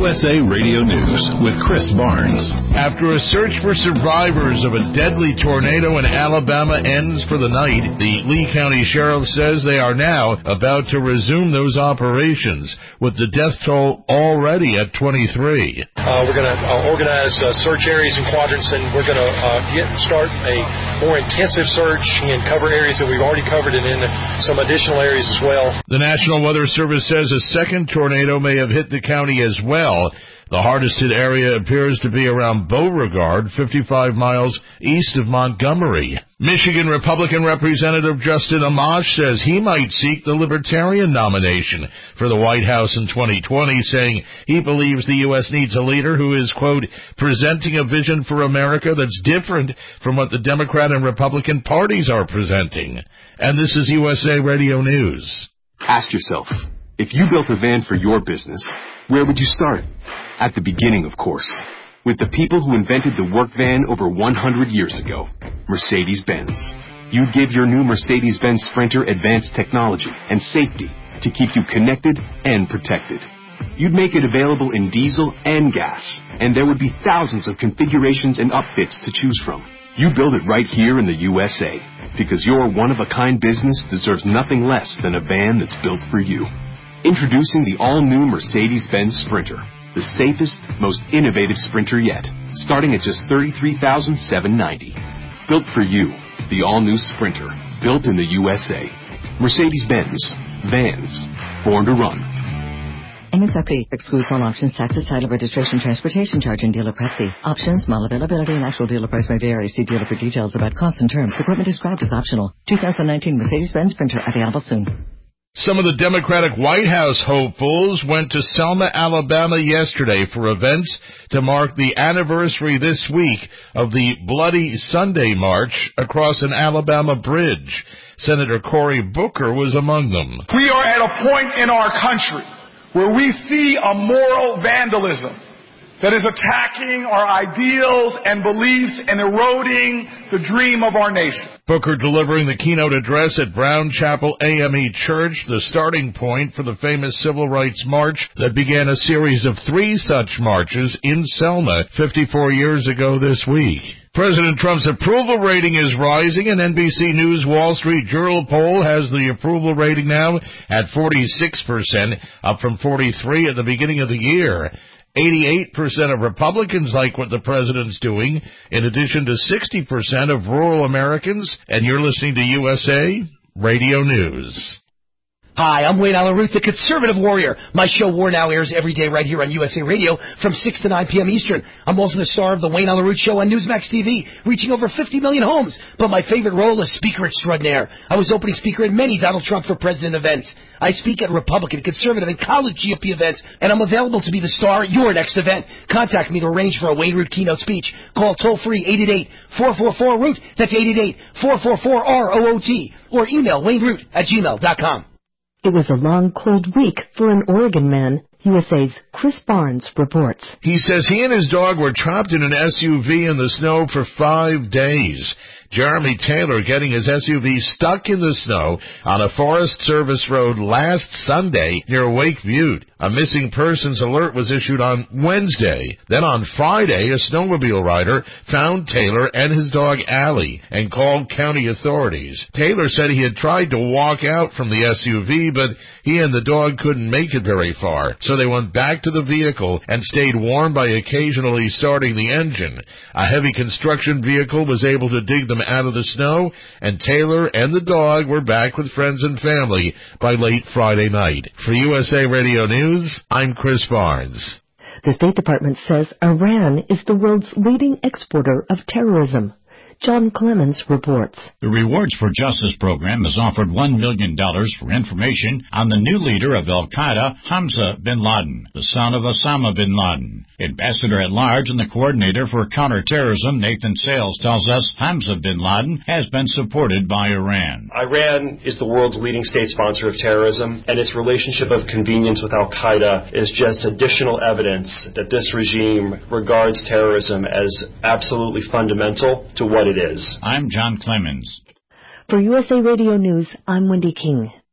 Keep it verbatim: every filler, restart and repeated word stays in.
U S A Radio News with Chris Barnes. After a search for survivors of a deadly tornado in Alabama ends for the night, the Lee County Sheriff says they are now about to resume those operations, with the death toll already at twenty-three. Uh, we're going to uh, organize uh, search areas and quadrants, and we're going to uh, get start a more intensive search and cover areas that we've already covered and in some additional areas as well. The National Weather Service says a second tornado may have hit the county as well. The hardest hit area appears to be around Beauregard, fifty-five miles east of Montgomery. Michigan Republican Representative Justin Amash says he might seek the Libertarian nomination for the White House in twenty twenty, saying he believes the U S needs a leader who is, quote, presenting a vision for America that's different from what the Democrat and Republican parties are presenting. And this is U S A Radio News. Ask yourself, if you built a van for your business, where would you start? At the beginning, of course, with the people who invented the work van over one hundred years ago, Mercedes-Benz. You'd give your new Mercedes-Benz Sprinter advanced technology and safety to keep you connected and protected. You'd make it available in diesel and gas, and there would be thousands of configurations and upfits to choose from. You build it right here in the U S A, because your one-of-a-kind business deserves nothing less than a van that's built for you. Introducing the all-new Mercedes-Benz Sprinter, the safest, most innovative Sprinter yet, starting at just thirty-three thousand seven hundred ninety dollars. Built for you, the all-new Sprinter, built in the U S A. Mercedes-Benz, vans, born to run. M S R P excludes all options, taxes, title, registration, transportation charge, and dealer prep fee. Options, model availability, and actual dealer price may vary. See dealer for details about costs and terms. Equipment described as optional. two thousand nineteen Mercedes-Benz Sprinter available soon. Some of the Democratic White House hopefuls went to Selma, Alabama yesterday for events to mark the anniversary this week of the Bloody Sunday March across an Alabama bridge. Senator Cory Booker was among them. We are at a point in our country where we see a moral vandalism that is attacking our ideals and beliefs and eroding the dream of our nation. Booker delivering the keynote address at Brown Chapel A M E Church, the starting point for the famous Civil Rights March that began a series of three such marches in Selma fifty-four years ago this week. President Trump's approval rating is rising. An N B C News Wall Street Journal poll has the approval rating now at forty-six percent, up from forty-three at the beginning of the year. eighty-eight percent of Republicans like what the president's doing, in addition to sixty percent of rural Americans. And you're listening to U S A Radio News. Hi, I'm Wayne Allen Root, the conservative warrior. My show War Now airs every day right here on U S A Radio from six to nine p.m. Eastern. I'm also the star of the Wayne Allen Root Show on Newsmax T V, reaching over fifty million homes. But my favorite role is speaker extraordinaire. I was opening speaker at many Donald Trump for President events. I speak at Republican, conservative, and college G O P events, and I'm available to be the star at your next event. Contact me to arrange for a Wayne Root keynote speech. Call toll-free eight eight eight, four four four, root. That's eight eight eight, four four four, R O O T. Or email wayneroot at gmail dot com. It was a long, cold week for an Oregon man. U S A's Chris Barnes reports. He says he and his dog were trapped in an S U V in the snow for five days. Jeremy Taylor getting his S U V stuck in the snow on a Forest Service road last Sunday near Wake Butte. A missing persons alert was issued on Wednesday. Then on Friday, a snowmobile rider found Taylor and his dog Allie and called county authorities. Taylor said he had tried to walk out from the S U V, but he and the dog couldn't make it very far, so they went back to the vehicle and stayed warm by occasionally starting the engine. A heavy construction vehicle was able to dig them out of the snow, and Taylor and the dog were back with friends and family by late Friday night. For U S A Radio News, I'm Chris Barnes. The State Department says Iran is the world's leading exporter of terrorism. John Clemens reports. The Rewards for Justice program has offered one million dollars for information on the new leader of al-Qaeda, Hamza bin Laden, the son of Osama bin Laden. Ambassador at Large and the coordinator for counterterrorism, Nathan Sales, tells us Hamza bin Laden has been supported by Iran. Iran is the world's leading state sponsor of terrorism, and its relationship of convenience with al-Qaeda is just additional evidence that this regime regards terrorism as absolutely fundamental to what it is. I'm John Clemens. For U S A Radio News, I'm Wendy King.